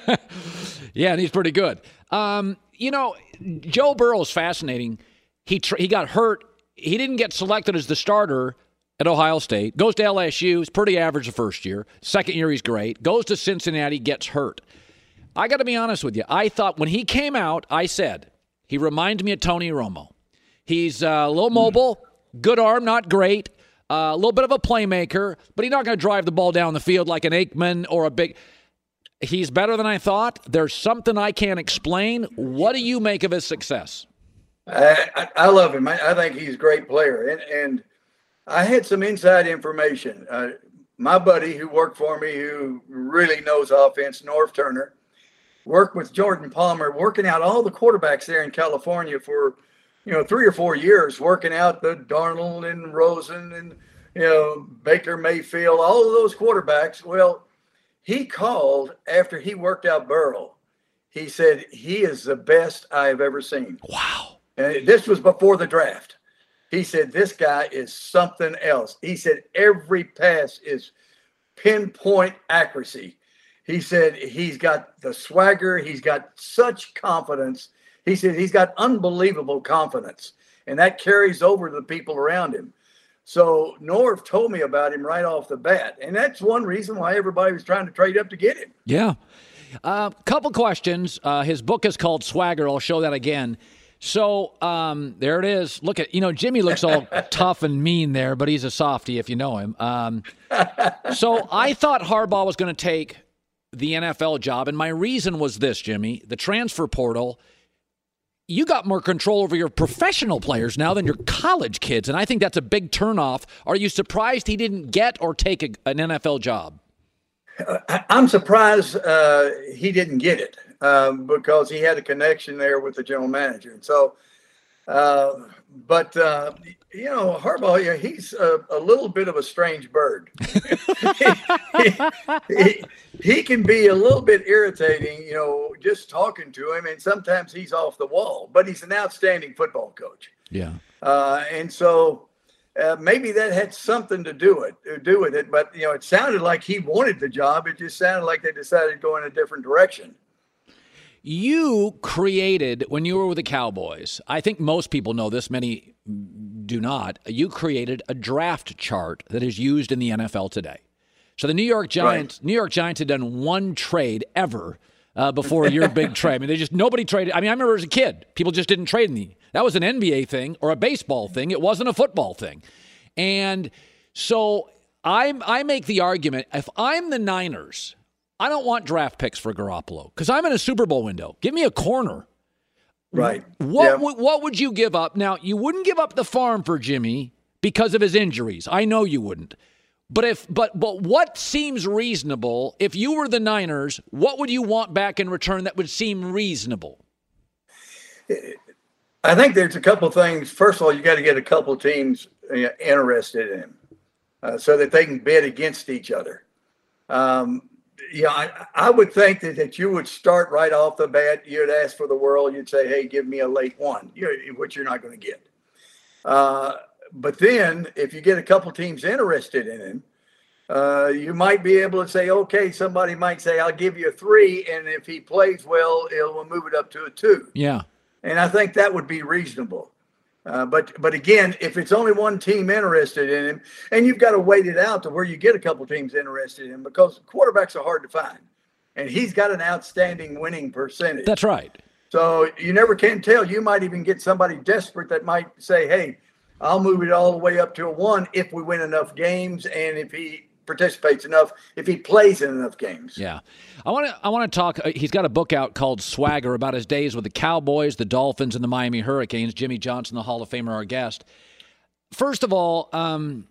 Yeah, and he's pretty good. Um, you know, Joe Burrow's fascinating. He tr- he got hurt. He didn't get selected as the starter at Ohio State. Goes to L S U. He's pretty average the first year. Second year, he's great. Goes to Cincinnati, gets hurt. I got to be honest with you. I thought when he came out, I said, he reminded me of Tony Romo. He's uh, a little mobile, good arm, not great, uh, a little bit of a playmaker, but he's not going to drive the ball down the field like an Aikman or a big... He's better than I thought. There's something I can't explain. What do you make of his success? I, I love him. I, I think he's a great player. And, and I had some inside information. Uh, my buddy who worked for me, who really knows offense, Norv Turner, worked with Jordan Palmer, working out all the quarterbacks there in California for, you know, three or four years, working out the Darnold and Rosen and, you know, Baker Mayfield, all of those quarterbacks. Well, he called after he worked out Burrow. He said, he is the best I have ever seen. Wow. And this was before the draft. He said, this guy is something else. He said, every pass is pinpoint accuracy. He said, he's got the swagger. He's got such confidence. He said, he's got unbelievable confidence. And that carries over to the people around him. So Norv told me about him right off the bat. And that's one reason why everybody was trying to trade up to get him. Yeah. A uh, couple questions. Uh, his book is called Swagger. I'll show that again. So um, there it is. Look at, you know, Jimmy looks all tough and mean there, but he's a softie if you know him. Um, so I thought Harbaugh was going to take the N F L job, and my reason was this, Jimmy. The transfer portal, you got more control over your professional players now than your college kids, and I think that's a big turnoff. Are you surprised he didn't get or take a, an N F L job? I'm surprised uh, he didn't get it. Um, because he had a connection there with the general manager. And so, uh, but, uh, you know, Harbaugh, yeah, he's a, a little bit of a strange bird. he, he, he can be a little bit irritating, you know, just talking to him. And sometimes he's off the wall, but he's an outstanding football coach. Yeah. Uh, and so uh, maybe that had something to do it, to do with it. But, you know, it sounded like he wanted the job. It just sounded like they decided to go in a different direction. You created, when you were with the Cowboys, I think most people know this, many do not, you created a draft chart that is used in the N F L today. So the New York Giants, right. New York Giants had done one trade ever uh, before your big trade. I mean, they just nobody traded. I mean, I remember as a kid, people just didn't trade any. That was an N B A thing or a baseball thing. It wasn't a football thing. And so I I make the argument, if I'm the Niners, I don't want draft picks for Garoppolo because I'm in a Super Bowl window. Give me a corner. Right. What yeah. w- what would you give up? Now, you wouldn't give up the farm for Jimmy because of his injuries. I know you wouldn't. But if but but what seems reasonable if you were the Niners? What would you want back in return that would seem reasonable? I think there's a couple of things. First of all, you got to get a couple of teams interested in him uh, so that they can bid against each other. Um, yeah, I, I would think that, that you would start right off the bat. You'd ask for the world. You'd say, "Hey, give me a late one," you, which you're not going to get. Uh, But then if you get a couple teams interested in him, uh, you might be able to say, okay, somebody might say, I'll give you a three. And if he plays well, it will move it up to a two. Yeah. And I think that would be reasonable. Uh, but but again, if it's only one team interested in him, and you've got to wait it out to where you get a couple teams interested in him because quarterbacks are hard to find. And he's got an outstanding winning percentage. That's right. So you never can tell. You might even get somebody desperate that might say, hey, I'll move it all the way up to a one if we win enough games and if he participates enough, if he plays in enough games. Yeah. I want to I want to talk. Uh, he's got a book out called Swagger about his days with the Cowboys, the Dolphins, and the Miami Hurricanes. Jimmy Johnson, the Hall of Famer, our guest. First of all, um,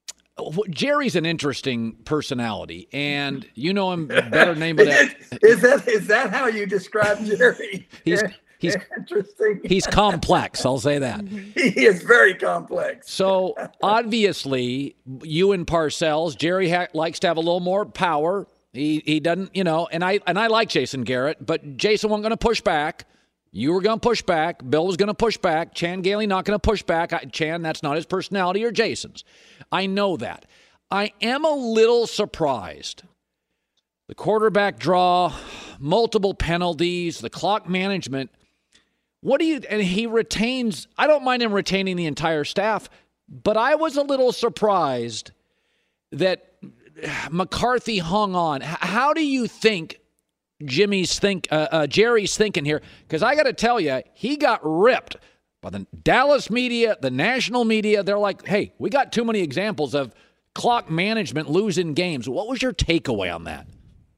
Jerry's an interesting personality, and you know him better than anybody else. Is that is that how you describe Jerry? He's He's interesting. He's complex. I'll say that. He is very complex. So obviously, you and Parcells, Jerry ha- likes to have a little more power. He he doesn't, you know, and I and I like Jason Garrett, but Jason wasn't going to push back. You were going to push back. Bill was going to push back. Chan Gailey not going to push back. I, Chan, that's not his personality or Jason's. I know that. I am a little surprised. The quarterback draw, multiple penalties, the clock management. What do you, and he retains, I don't mind him retaining the entire staff, but I was a little surprised that McCarthy hung on. How do you think Jimmy's think, uh, uh, Jerry's thinking here? Because I got to tell you, he got ripped by the Dallas media, the national media. They're like, hey, we got too many examples of clock management losing games. What was your takeaway on that?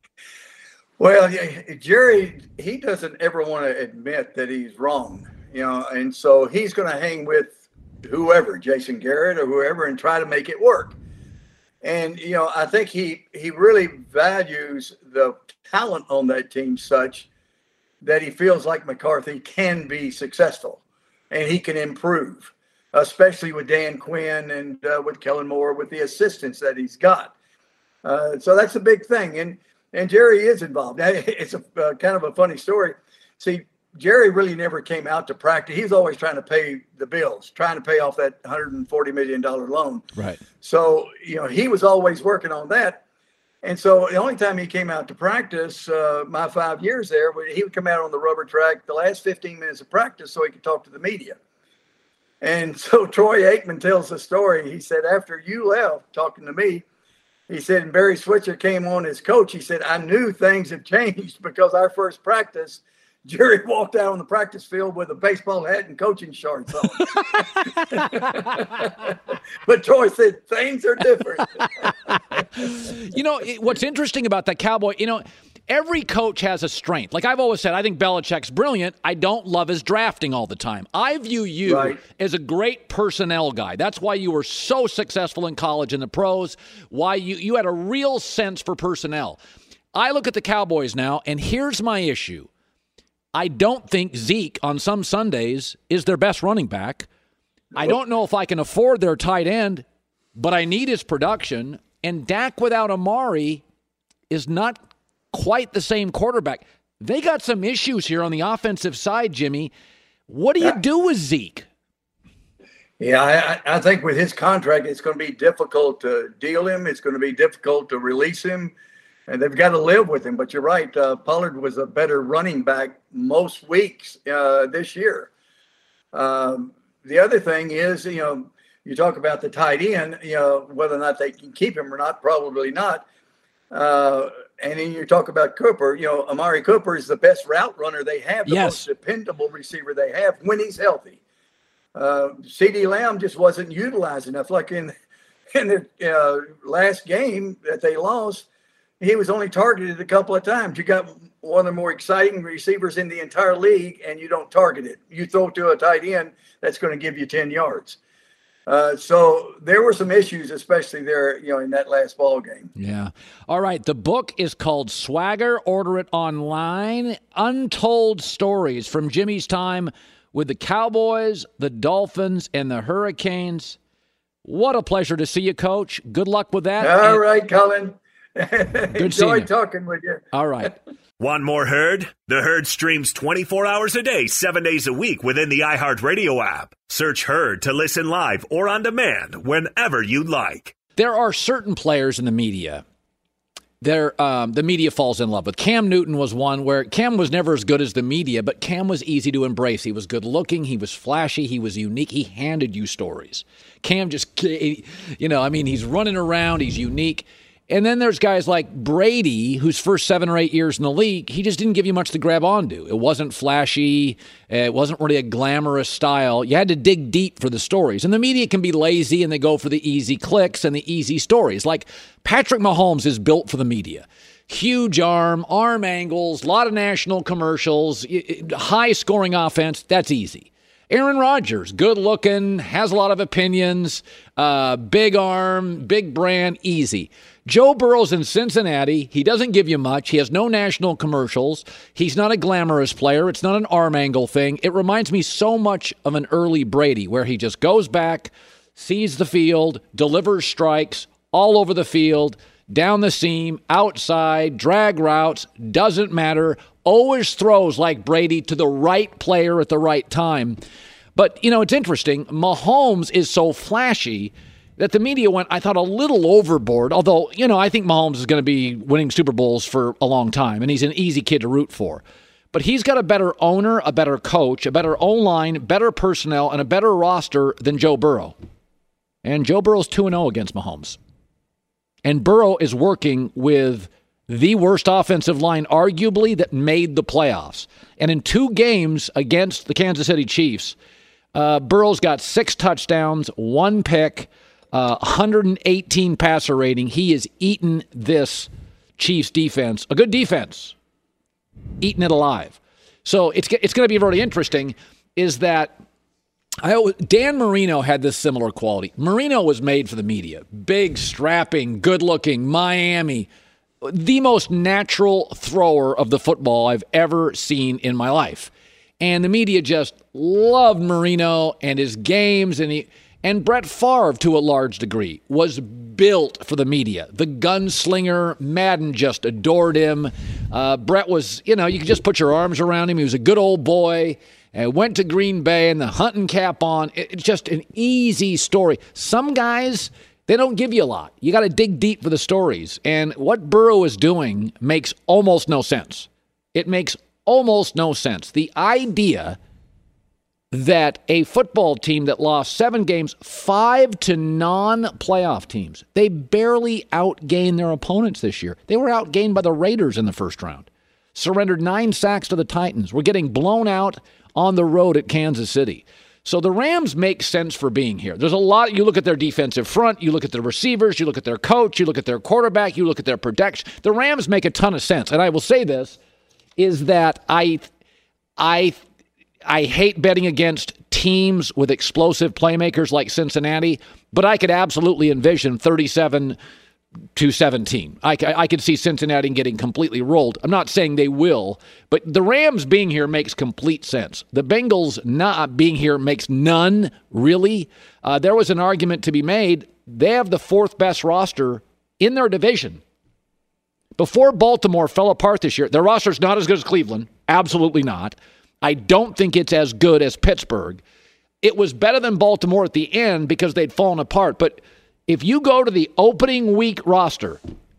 Well, Jerry, he doesn't ever want to admit that he's wrong, you know, and so he's going to hang with whoever, Jason Garrett or whoever, and try to make it work. And, you know, I think he, he really values the talent on that team such that he feels like McCarthy can be successful and he can improve, especially with Dan Quinn and uh, with Kellen Moore, with the assistants that he's got. Uh, so that's a big thing. And, And Jerry is involved. Now, it's a uh, kind of a funny story. See, Jerry really never came out to practice. He's always trying to pay the bills, trying to pay off that one hundred forty million dollars loan. Right. So, you know, he was always working on that. And so the only time he came out to practice, uh, my five years there, he would come out on the rubber track the last fifteen minutes of practice so he could talk to the media. And so Troy Aikman tells the story. He said, after you left talking to me, he said, and Barry Switzer came on as coach. He said, I knew things have changed because our first practice, Jerry walked out on the practice field with a baseball hat and coaching shorts on. But Troy said, things are different. You know, what's interesting about that Cowboy, you know, every coach has a strength. Like I've always said, I think Belichick's brilliant. I don't love his drafting all the time. I view you right. as a great personnel guy. That's why you were so successful in college and the pros, why you, you had a real sense for personnel. I look at the Cowboys now, and here's my issue. I don't think Zeke on some Sundays is their best running back. Nope. I don't know if I can afford their tight end, but I need his production. And Dak without Amari is not quite the same quarterback. They got some issues here on the offensive side, Jimmy. What do you do with Zeke? Yeah, I, I think with his contract, it's going to be difficult to deal him. It's going to be difficult to release him, and they've got to live with him. But you're right. Uh, Pollard was a better running back most weeks uh, this year. Um, the other thing is, you know, You talk about the tight end, you know, whether or not they can keep him or not, probably not. Uh, and then you talk about Cooper. You know, Amari Cooper is the best route runner they have, the Yes. most dependable receiver they have when he's healthy. Uh, CeeDee Lamb just wasn't utilized enough. Like in in the uh, last game that they lost, he was only targeted a couple of times. You got one of the more exciting receivers in the entire league, and you don't target it. You throw to a tight end that's going to give you ten yards. Uh, so there were some issues, especially there, you know, in that last ball game. Yeah. All right. The book is called Swagger. Order it online. Untold Stories from Jimmy's time with the Cowboys, the Dolphins, and the Hurricanes. What a pleasure to see you, Coach. Good luck with that. All and- right, Colin. Good seeing Enjoyed you. talking with you. All right. Want more Herd? The Herd streams twenty-four hours a day, seven days a week within the iHeartRadio app. Search Herd to listen live or on demand whenever you like. There are certain players in the media there um, the media falls in love with. Cam Newton was one where Cam was never as good as the media, but Cam was easy to embrace. He was good looking. He was flashy. He was unique. He handed you stories. Cam just, you know, I mean, he's running around. He's unique. And then there's guys like Brady, whose first seven or eight years in the league, he just didn't give you much to grab onto. It wasn't flashy. It wasn't really a glamorous style. You had to dig deep for the stories. And the media can be lazy, and they go for the easy clicks and the easy stories. Like Patrick Mahomes is built for the media. Huge arm, arm angles, a lot of national commercials, high-scoring offense. That's easy. Aaron Rodgers, good looking, has a lot of opinions, uh, big arm, big brand, easy. Joe Burrow's in Cincinnati. He doesn't give you much. He has no national commercials. He's not a glamorous player. It's not an arm angle thing. It reminds me so much of an early Brady where he just goes back, sees the field, delivers strikes all over the field, down the seam, outside, drag routes, doesn't matter, always throws like Brady to the right player at the right time. But, you know, it's interesting. Mahomes is so flashy that the media went, I thought, a little overboard. Although, you know, I think Mahomes is going to be winning Super Bowls for a long time, and he's an easy kid to root for. But he's got a better owner, a better coach, a better O-line, better personnel, and a better roster than Joe Burrow. And Joe Burrow's two and oh against Mahomes. And Burrow is working with the worst offensive line, arguably, that made the playoffs. And in two games against the Kansas City Chiefs, uh, Burrow's got six touchdowns, one pick, uh, one hundred eighteen passer rating. He has eaten this Chiefs defense, a good defense, eaten it alive. So it's it's going to be really interesting is that I always, Dan Marino had this similar quality. Marino was made for the media. Big, strapping, good-looking, Miami. The most natural thrower of the football I've ever seen in my life. And the media just loved Marino and his games. And he and Brett Favre, to a large degree, was built for the media. The gunslinger, Madden just adored him. Uh, Brett was, you know, you could just put your arms around him. He was a good old boy. And went to Green Bay and the hunting cap on. It's just an easy story. Some guys, they don't give you a lot. You got to dig deep for the stories. And what Burrow is doing makes almost no sense. It makes almost no sense. The idea that a football team that lost seven games, five to non-playoff teams, they barely outgained their opponents this year. They were outgained by the Raiders in the first round. Surrendered nine sacks to the Titans. We're getting blown out on the road at Kansas City. So the Rams make sense for being here. There's a lot. You look at their defensive front, you look at their receivers, you look at their coach, you look at their quarterback, you look at their protection. The Rams make a ton of sense. And I will say this, is that I, I, I hate betting against teams with explosive playmakers like Cincinnati, but I could absolutely envision thirty-seven to seventeen. I, I could see Cincinnati getting completely rolled. I'm not saying they will, but the Rams being here makes complete sense. The Bengals not being here makes none, really. Uh, there was an argument to be made. They have the fourth best roster in their division. Before Baltimore fell apart this year, their roster's not as good as Cleveland. Absolutely not. I don't think it's as good as Pittsburgh. It was better than Baltimore at the end because they'd fallen apart, but if you go to the opening week roster,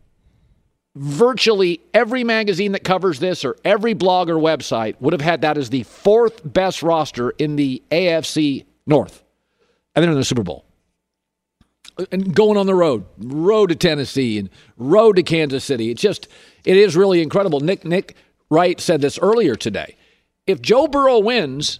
virtually every magazine that covers this or every blog or website would have had that as the fourth best roster in the A F C North. And they're in the Super Bowl. and going on the road, road to Tennessee and road to Kansas City. It's just, it is really incredible. Nick, Nick Wright said this earlier today. If Joe Burrow wins,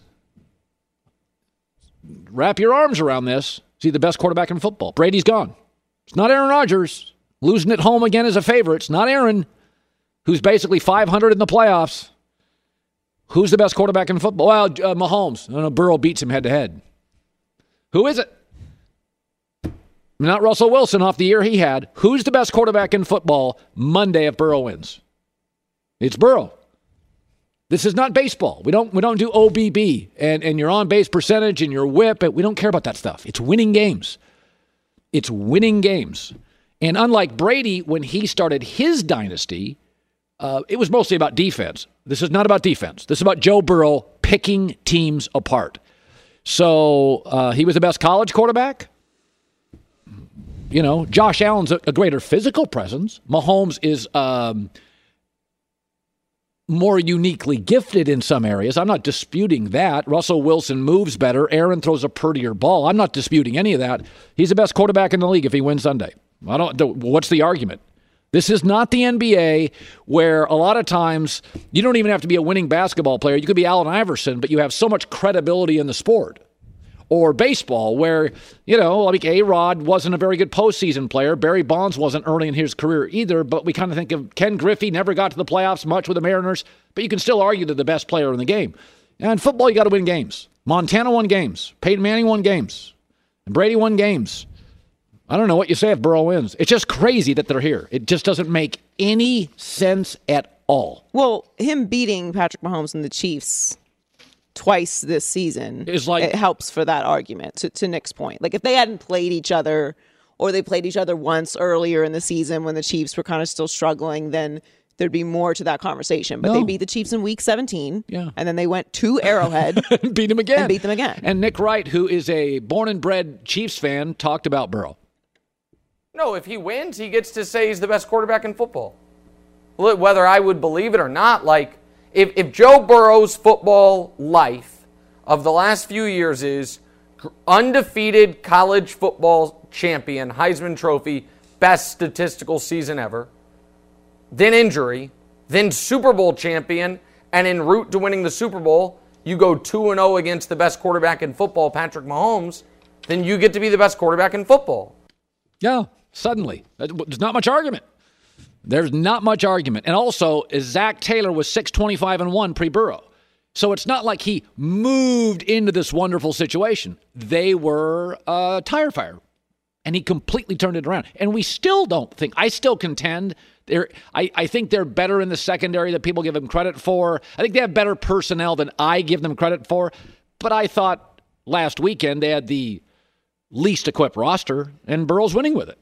wrap your arms around this. Is he the best quarterback in football? Brady's gone. It's not Aaron Rodgers. Losing at home again as a favorite. It's not Aaron, who's basically five hundred in the playoffs. Who's the best quarterback in football? Well, uh, Mahomes. I don't know, Burrow beats him head-to-head. Who is it? Not Russell Wilson off the year he had. Who's the best quarterback in football Monday if Burrow wins? It's Burrow. This is not baseball. We don't we don't do O B B and, and your on-base percentage and your whip. We don't care about that stuff. It's winning games. It's winning games. And unlike Brady, when he started his dynasty, uh, it was mostly about defense. This is not about defense. This is about Joe Burrow picking teams apart. So uh, he was the best college quarterback. You know, Josh Allen's a, a greater physical presence. Mahomes is um, more uniquely gifted in some areas. I'm not disputing that. Russell Wilson moves better. Aaron throws a prettier ball. I'm not disputing any of that. He's the best quarterback in the league if he wins Sunday. I don't. What's the argument? This is not the N B A where a lot of times you don't even have to be a winning basketball player. You could be Allen Iverson, but you have so much credibility in the sport. Or baseball where, you know, like A-Rod wasn't a very good postseason player. Barry Bonds wasn't early in his career either, but we kind of think of Ken Griffey, never got to the playoffs much with the Mariners, but you can still argue they're the best player in the game. And in football, you got to win games. Montana won games. Peyton Manning won games. And Brady won games. I don't know what you say if Burrow wins. It's just crazy that they're here. It just doesn't make any sense at all. Well, him beating Patrick Mahomes and the Chiefs twice this season, is like, it helps for that argument, to, to Nick's point. Like, if they hadn't played each other, or they played each other once earlier in the season when the Chiefs were kind of still struggling, then there'd be more to that conversation. But no. they beat the Chiefs in week seventeen, yeah. and then they went to Arrowhead and beat them again. And beat them again. And Nick Wright, who is a born and bred Chiefs fan, talked about Burrow. No, if he wins, he gets to say he's the best quarterback in football. Whether I would believe it or not, like, if, if Joe Burrow's football life of the last few years is undefeated college football champion, Heisman Trophy, best statistical season ever, then injury, then Super Bowl champion, and en route to winning the Super Bowl, you go two and oh against the best quarterback in football, Patrick Mahomes, then you get to be the best quarterback in football. Yeah, suddenly. There's not much argument. There's not much argument. And also, Zach Taylor was six twenty-five and one pre-Burrow. So it's not like he moved into this wonderful situation. They were a tire fire. And he completely turned it around. And we still don't think, I still contend, they're, I, I think they're better in the secondary than people give them credit for. I think they have better personnel than I give them credit for. But I thought last weekend they had the least equipped roster, and Burrow's winning with it.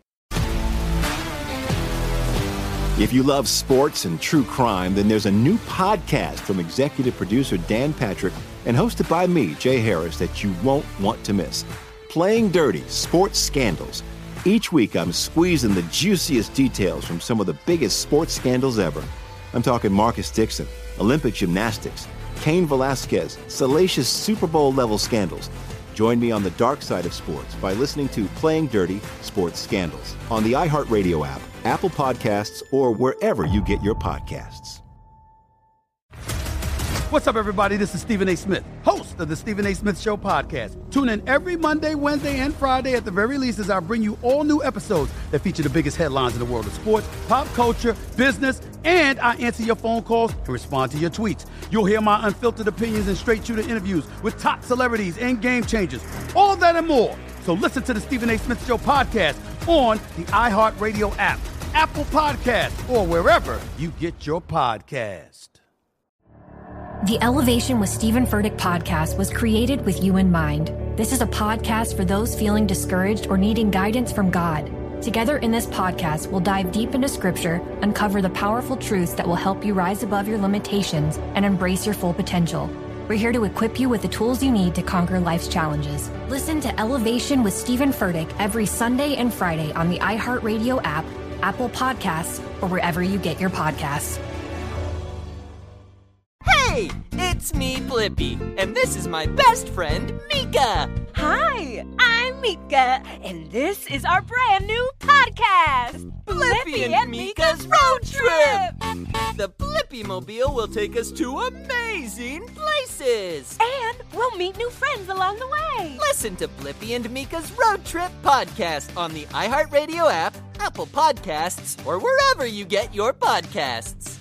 If you love sports and true crime, then there's a new podcast from executive producer Dan Patrick and hosted by me, Jay Harris, that you won't want to miss. Playing Dirty: Sports Scandals. Each week, I'm squeezing the juiciest details from some of the biggest sports scandals ever. I'm talking Marcus Dixon, Olympic gymnastics, Cain Velasquez, salacious Super Bowl-level scandals. Join me on the dark side of sports by listening to Playing Dirty: Sports Scandals on the iHeartRadio app, Apple Podcasts, or wherever you get your podcasts. What's up, everybody? This is Stephen A. Smith, host of the Stephen A. Smith Show podcast. Tune in every Monday, Wednesday, and Friday at the very least as I bring you all new episodes that feature the biggest headlines in the world of sports, pop culture, business, and I answer your phone calls and respond to your tweets. You'll hear my unfiltered opinions and straight-shooter interviews with top celebrities and game changers. All that and more. So listen to the Stephen A. Smith Show podcast on the iHeartRadio app, Apple Podcasts, or wherever you get your podcast. The Elevation with Stephen Furtick podcast was created with you in mind. This is a podcast for those feeling discouraged or needing guidance from God. Together in this podcast, we'll dive deep into Scripture, uncover the powerful truths that will help you rise above your limitations and embrace your full potential. We're here to equip you with the tools you need to conquer life's challenges. Listen to Elevation with Stephen Furtick every Sunday and Friday on the iHeartRadio app, Apple Podcasts, or wherever you get your podcasts. Hey, Hey, it's me, Blippi, and this is my best friend, Mika. Hi, I'm Mika, and this is our brand new podcast, Blippi and Mika's Road Trip. The Blippi Mobile will take us to amazing places. And we'll meet new friends along the way. Listen to Blippi and Mika's Road Trip podcast on the iHeartRadio app, Apple Podcasts, or wherever you get your podcasts.